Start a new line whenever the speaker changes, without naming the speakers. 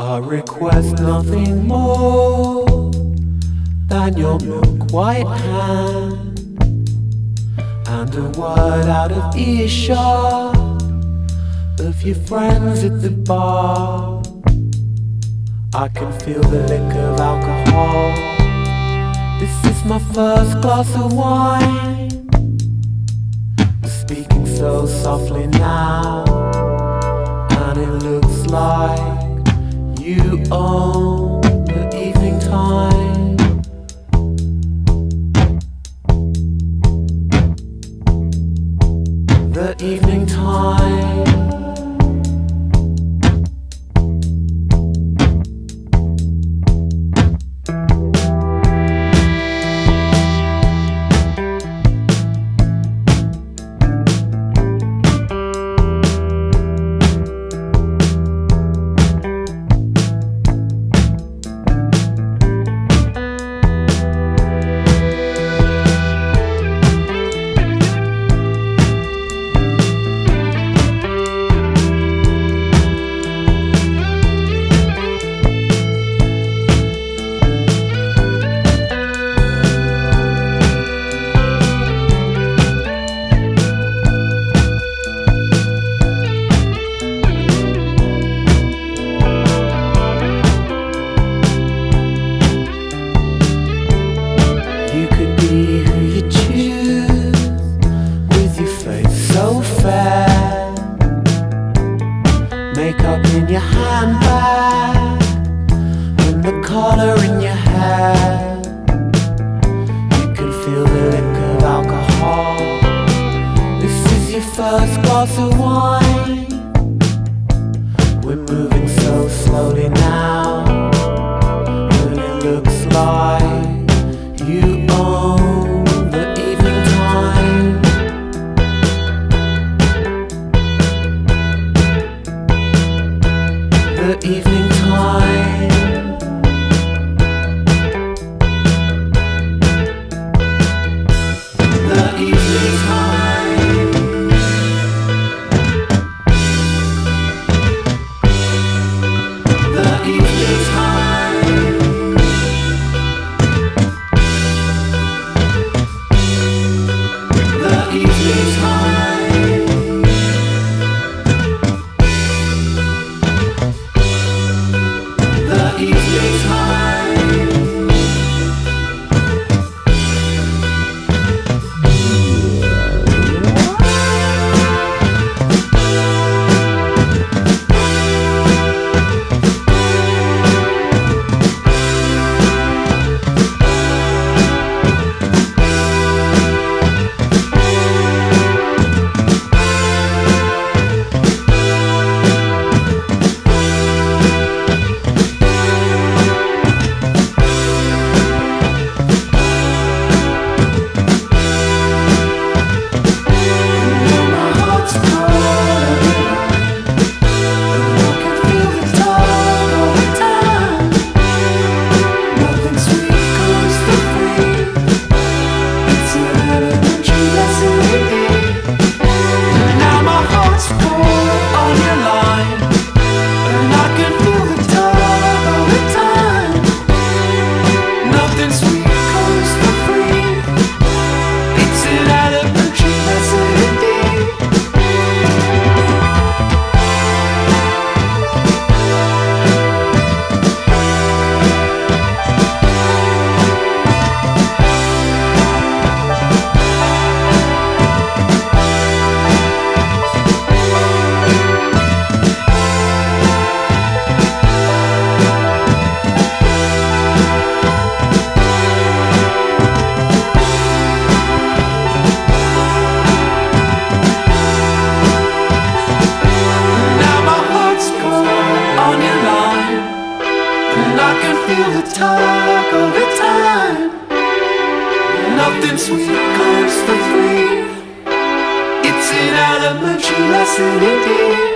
I request nothing more than your milk white hand and a word out of earshot of your friends at the bar. I can feel the lick of alcohol. This is my first glass of wine. Speaking so softly now, and it looks like you own the evening time. The evening time. Makeup in your handbag and the collar in your hair. You can feel the lick of alcohol. This is your first glass of wine. We're moving so slowly now, and it looks like you own the evening time. The evening time. The evening time. The evening time. The evening time. The evening time. Feel the tug of the time. Nothing sweet comes for free. It's an elementary lesson indeed.